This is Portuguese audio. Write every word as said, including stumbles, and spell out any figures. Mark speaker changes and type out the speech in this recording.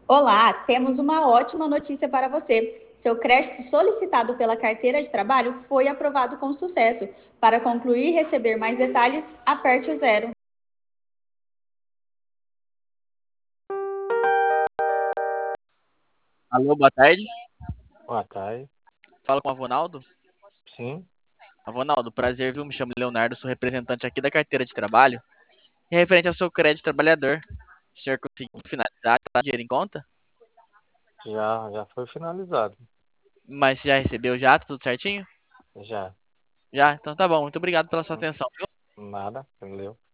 Speaker 1: Olá, temos uma ótima notícia para você. Seu crédito solicitado pela carteira de trabalho foi aprovado com sucesso. Para concluir e receber mais detalhes, aperte o zero.
Speaker 2: Alô, boa tarde.
Speaker 3: Boa tarde.
Speaker 2: Fala com o Avonaldo.
Speaker 3: Sim,
Speaker 2: Avonaldo, prazer, viu? Me chamo Leonardo, sou representante aqui da carteira de trabalho. E referente ao seu crédito trabalhador, o senhor conseguiu finalizar, tá dinheiro em conta?
Speaker 3: já, já foi finalizado.
Speaker 2: Mas já recebeu já, tá tudo certinho?
Speaker 3: Já.
Speaker 2: Já? Então tá bom, muito obrigado pela sua atenção, viu?
Speaker 3: Nada, entendeu?